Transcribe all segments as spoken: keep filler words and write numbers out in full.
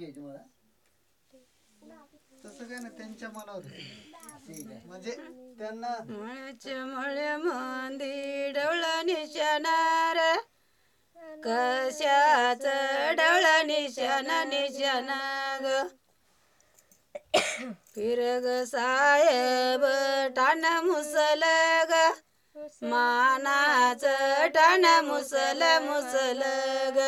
तसं काय ना त्यांच्या मनावर म्हणजे त्यांना मळे मंदी डवळा निशाणार कशाच डवळा निशाणा निशाणा ग फिरग साहेब टाण मुसल ग मानाच टाण मुसल मुसल ग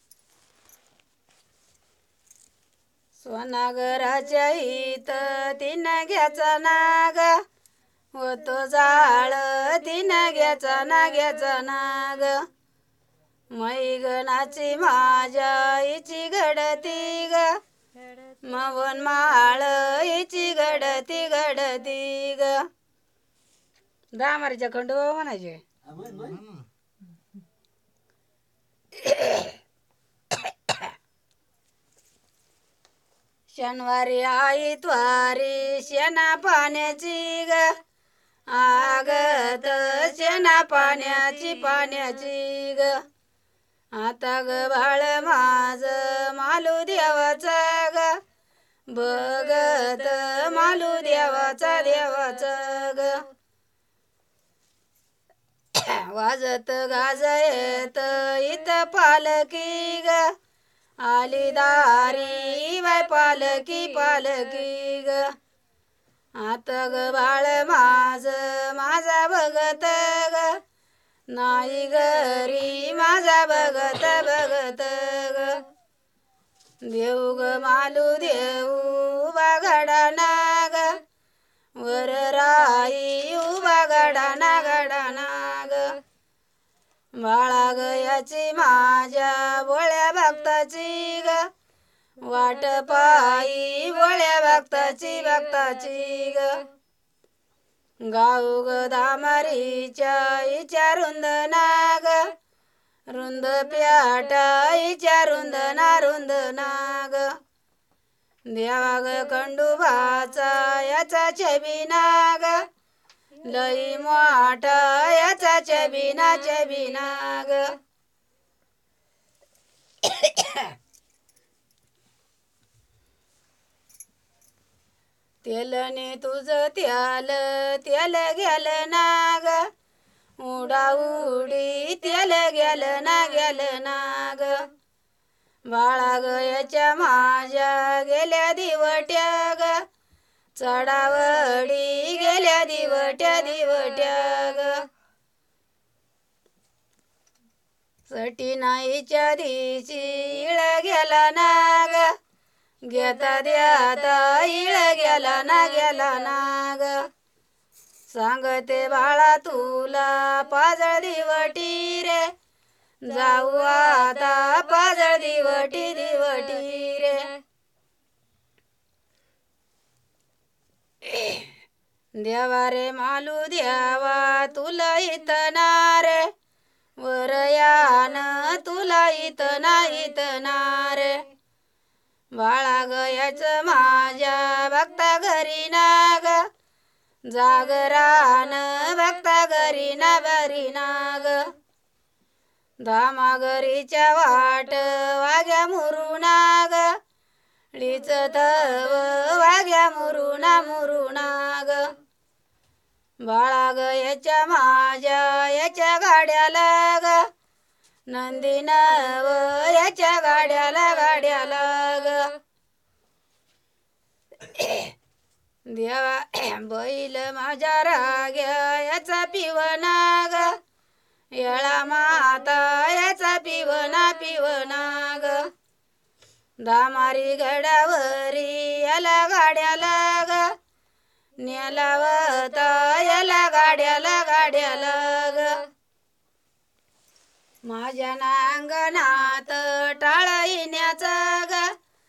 सोनागराच्या इथ तीन घ्याचा नाग होतो जाळ तीन घ्याचा ना घ्याचा नाग मैगनाची माझ्या हिची घडती ग मवन माळ हिची घडती घडती ग दामारीच्या खंडोबा म्हणायचे. शनिवारी आईतवारी शेणा पाण्याची ग आगत शेणा पाण्याची पाण्याची ग आता ग बाळ माझ मालू देवाचा ग बघत मालू देवाचा देवाचा ग वाजत गाज येत इथं पालकी ग आली दारी बाय पालकी पालकी ग आता ग बाळ माझ माझा बघत ग नाही घरी माझा बघत बघत ग देऊ ग मालू देऊ उभा घडाना ग वर राई उभा घडाना घडाना ग बाळा ग याची माझ्या बोळ्या भक्ताची ग वाट पायी बोळ्या भक्ताची भक्ताची ग गाऊ ग दामारीच्या हिच्या रुंदना ग रुंद प्याटा हिच्या रुंदना रुंदना ग देवा ग खंडोबाचा याचा छबिना ग लई मोठा याचा छबिना छबिना ग तेलने तुझ त्याल त्याल गेल ना ग उडा उडी त्याल गेल ना गेल ना ग बाळा ग याच्या माझ्या गेल्या दिवट्या ग चढावडी गेल्या दिवट्या दिवट्या ग सटी नाहीच्या दिशी इळ गेला ना ग घेता द्याता इळ गेला ना गेला ना ग सांगते बाळा तुला पाजळ दिवटी रे जाऊ आता पाजळ दिवटी दिवटी रे देवा रे मालू द्यावा तुला इतना रे वरयान तुला इतना इतना रे बाळा गयाच माझ्या भक्ता घरी ना ग जागरान भक्ता घरी ना बरी ना ग धामागरीच्या वाट वाग्या मुरुना ग लीच तव वाग्या मुरुना मुरुना ग बाळा ग याच्या माझ्या याच्या गाड्याला ग नंदीनव याच्या गाड्याला गाड्याला ग देवा बैल माझ्या राग्या याचा पिवना ग येळा माता याचा पिवना पिवना ग दामारी गडावरी याला गाड्याला ग नेलावता याला गाड्याला गाड्याला ग माझ्या नांगणात टाळ येण्याचा ग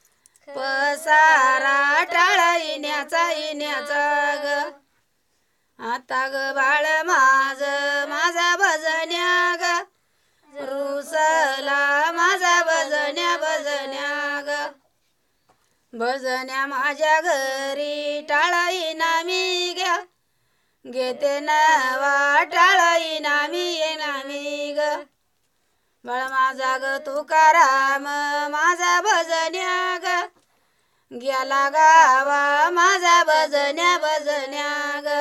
पसारा टाळ येण्याचा येण्याचा ग आता ग बाळ माझ माझा भजन्या ग रुसला माझा भजन्या भजन्या ग भजन्या माझ्या घरी टाळ येईना मी ग घेते नवा टाळ येईना मी येईना मी ग बाळ माझा ग तुकाराम माझा भजन्या ग गेला गावा माझा भजन्या भजन्या ग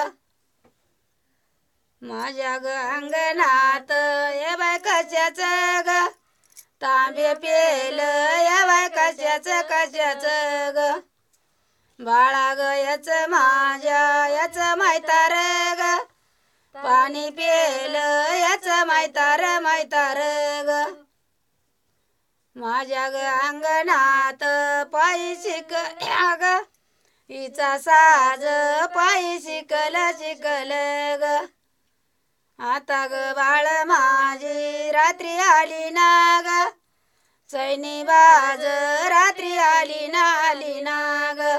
माझ्या ग अंगणात ये बाय कशाच ग तांबे पेल या बाय कशाच कशाच ग बाळा ग याच माझ्या याच मायतार ग पाणी पेल याच मायतार मायतार ग माझ्या ग अंगणात पायी शिकल्या ग हिचा साज पायी शिकल शिकल ग आता ग बाळ माझी रात्री आली ना ग चैनी बाज रात्री आली ना आली ना ग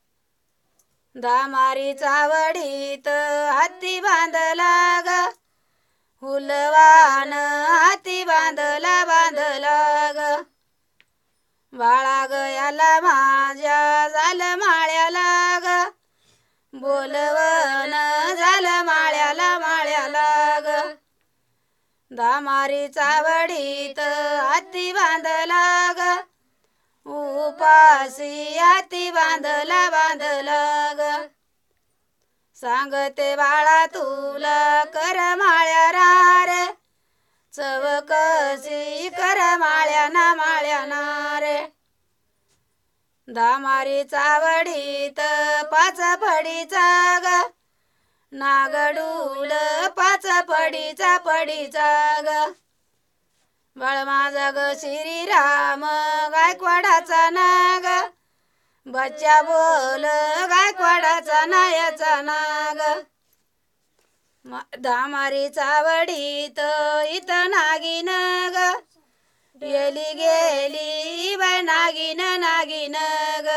दामारी चावडीत हाती बांधला ग हुलवान हाती बांधला बांधला ग बाळा ग याला माझ्या झालं माळ्याला ग बोलवन झालं माळ्याला माळ्याला ग दामारी चावडीत हाती बांधला ग उपाशी हाती बांधला बांधला ग सांगते बाळा तुला कर माळ्या रे चव कशी कर माळ्या ना माळ्या ना रे दामारी चावडीत पाच फडीचा ग नागडूल पाच फडीचा फडीचा ग बाळ माझा ग श्रीराम गायकवाडाचा नाग बच्चा बोल गायकवाडाचा नायाचा नाग दामारी चावडीत इथं नागिन ग गेली गेली बाय नागिन नागिन ग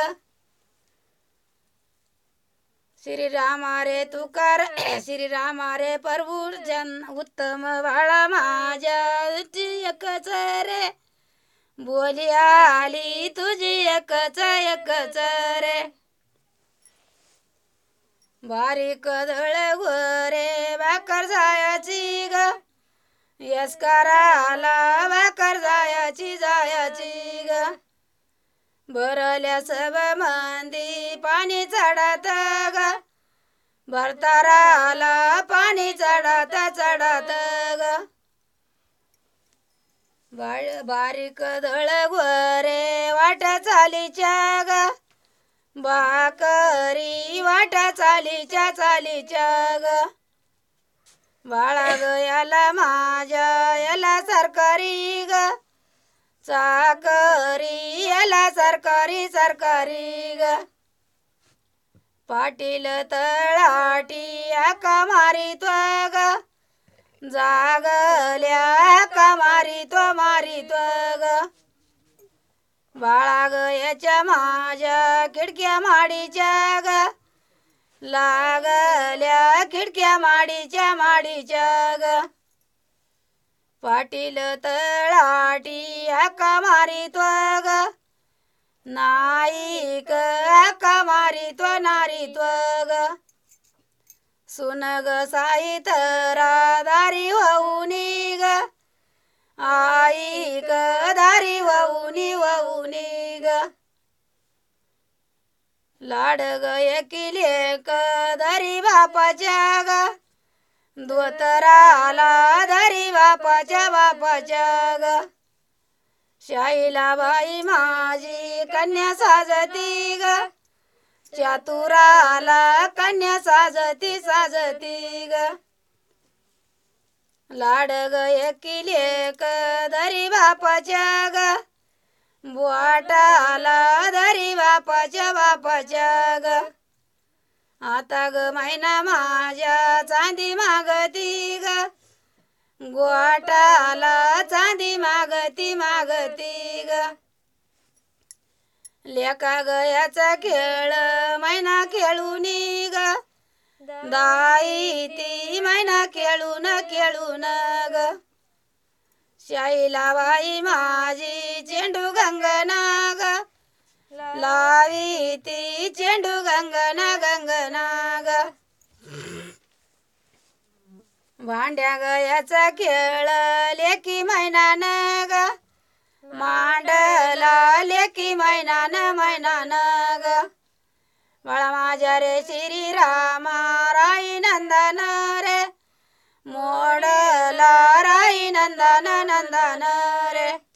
श्रीराम रे तुकार श्रीराम रे प्रभू जन उत्तम बाळा माझ्या तुझी एकच रे बोली आली तुझी एकच एकच रे बारीक दळ गोरे भाकर जायाची ग यस्काराला भाकर जायाची जायाची ग भरल्या सब मंदी पाणी चढत ग भरताराला पाणी चढत चढत ग बारीक दळ गोरे वाट चालीच्या ग भाकरी वाट चालीच्या चालीच्या ग बाळा ग याला माझ्या याला सरकारी ग चाकरी याला सरकारी सरकारी ग पाटील तळाटी आका मारितो ग जागल्या आका मारितो मारितो ग बाळा ग याच्या माझ्या खिडक्या माडीच्या ग लागल्या खिडक्या माडीच्या माडीच्या ग पाटील तळाटी आका मारितो ग नाईक आका मारितो नारितो ग सुन ग साई तरा दारी वाहुनी ग आई ग दारी वाहुनी वाहुनी ग लाड ग एकिले क दारी बापाच्या ग दोतराला दारी बापाच्या बापाच्या ग शाईला बाई माझी कन्या साजती ग चातुराला कन्या साजती साजती ग लाड ग एकिले क दरी बापाच्या ग बुवाटाला दरी बापाच्या बापाच्या ग आता ग महिना माझ्या चांदी मागती ग गोटाला चांदी मागती मागती ग लेका गयाचा खेळ मैना खेळून ग दाई ती मैना खेळून खेळून ग शाईला बाई माझी चेंडू गंगना ग लावी ती चेंडू गंगना गंगना ग भांड्या गयाचा खेळ लेकी मैनान ग मांडला लेकी मैनान मैनान ग बाळा माझ्या रे श्रीरामा राई नंदन रे मोडला राई नंदन नंदन रे